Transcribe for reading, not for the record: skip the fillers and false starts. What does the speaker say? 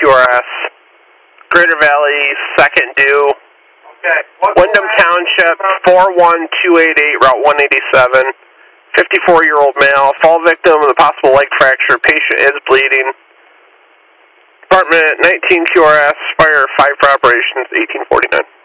QRS, Greater Valley, second due. Okay. Wyndham Township, 41288, Route 187. 54-year-old male, fall victim with a possible leg fracture. Patient is bleeding. Department 19 QRS, fire 5 for operations, 1849.